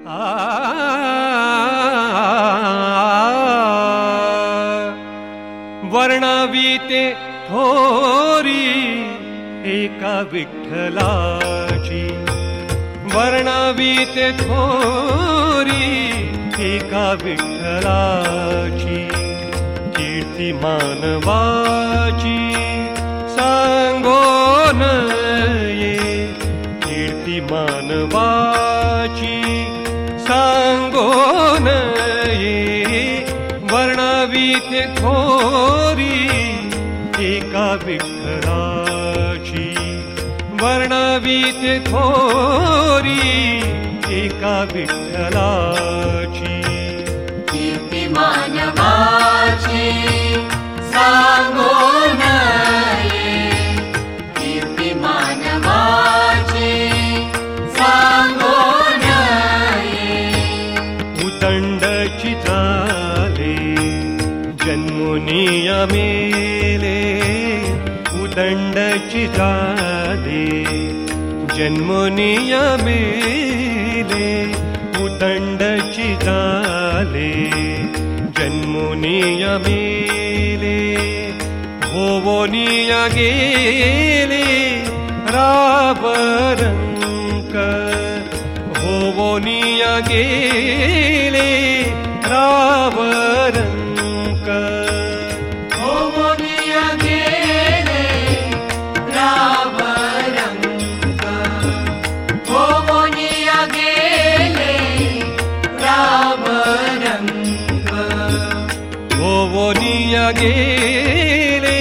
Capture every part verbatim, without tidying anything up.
वर्णावीते थोरी एका विठ्ठलाची, वर्णावीते थोरी एका विठ्ठलाची, कीर्ती मानवाची सांगोन ये, कीर्ती मानवाची सांगोन ये, वर्णावीते थोरी एका विठ्ठलाची, वर्णावीते थोरी एका विठ्ठलाची, कीर्ती मानवाची सांगोन ये, कीर्ती मानवाची सांगोन ये, उदंड चित्राले जन्मुनिया मेले, उदंड चित्राले जन्मुनिया मेले, उदंड चित्राले जन्मुनिया मेले, होवोनिया गेले रावरंक, होवोनिया गेले रावरंक, होवोनिया गेले रावरंक, होवोनिया गेले रावरंक, होवोनिया गेले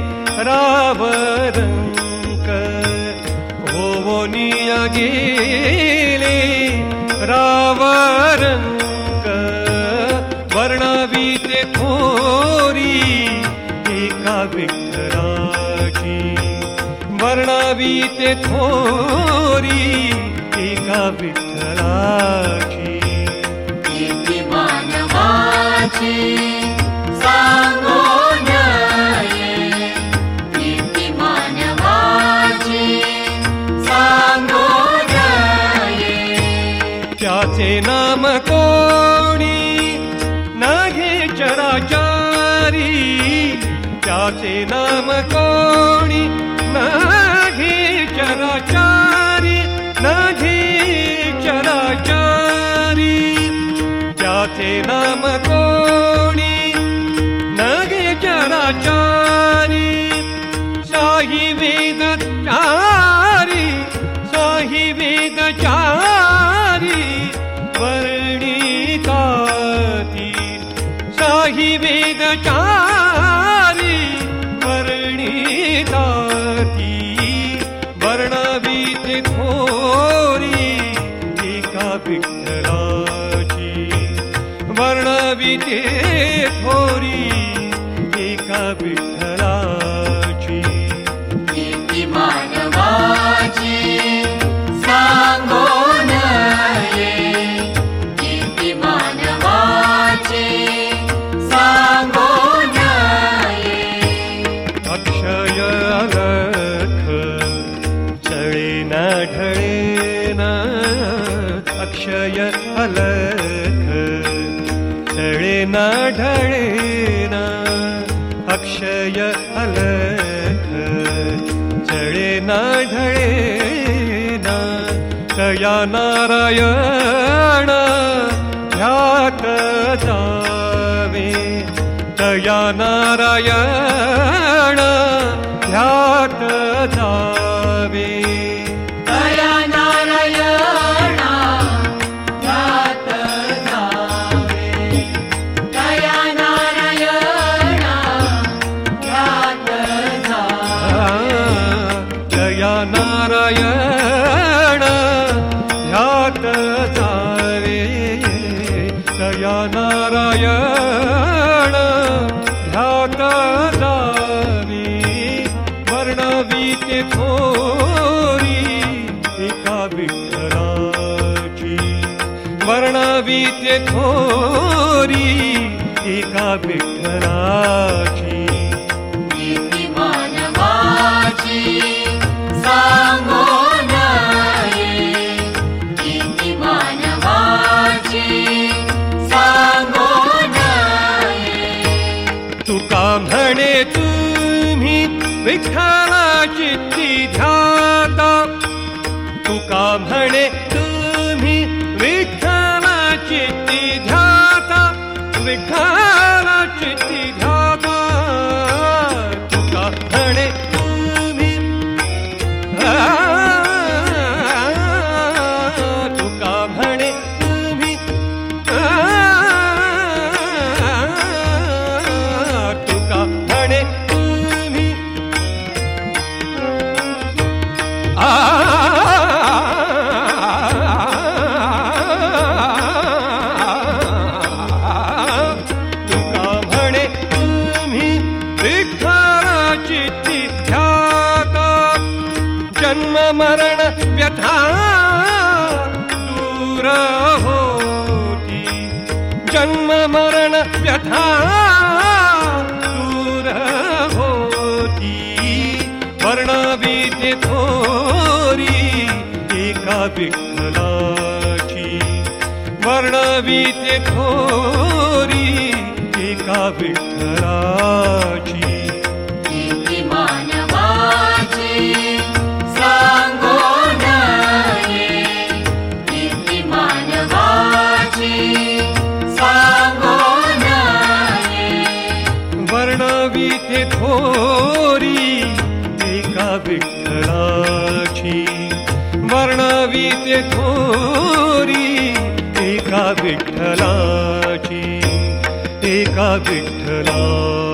रावरंक, होवोनिया गेले रावरंक, वर्णावीते थोरी एका विठ्ठलाची, वर्णावीते थोरी एका विठ्ठलाची, कीर्ती मानवाची सांगोन ये, कीर्ती मानवाची सांगोन ये, त्याचे नाम कोणी नाघे चराचारी, त्याचे नाम कोणी नाघे चराचारी, नाघे चराचारी, त्याचे नाम कोणी नाघे चराचारी, साही वेदचारी, साही वेदचारी वर्णिताती, साही वेदचारी वर्णिताती, वर्णावीते थोरी एका विठ्ठलाची, वर्णावीते थोरी एका विठ्ठलाची, कीर्ती मानवाची सांगोन ये, कीर्ती मानवाची सांगोन ये, अक्षय अलख चळेना ढळेना, अक्षय अलख चळेना ढळेना, अक्षय अलख चळेना ढळेना, तया नारायण ध्यात जावे, तया नारायण ध्यात जावे, दया नारायण ध्यात जावे, दया नारायण ध्यात जावे, दया नारायण ध्यात जावे, दया नारायण ध्यात जावे, वर्णावीते थोरी एका विठ्ठलाची, वर्णावीते थोरी एका विठ्ठलाची, कीर्ती मानवाची सांगोन ये, कीर्ती मानवाची विठ्ठलाची ध्याता तुका म्हणे तुम्ही विठ्ठलाची ध्याता विठ्ठलाची ध्याता तुका म्हणे तुम्ही तुका म्हणे तुम्ही तुका म्हणे तुम्ही आ जन्म मरण व्यथा दूर होती जन्म मरण व्यथा दूर होती वर्णविते थोरी एका विठ्ठलाची वर्णविते थोरी एका विठ्ठलाची कीर्ती मानवाची सांगो नये कीर्ती मानवाची सांगो नये वर्णविते थोरी एका विठ्ठलाची वर्णविते थोरी एका विठ्ठलाची एका विठ्ठला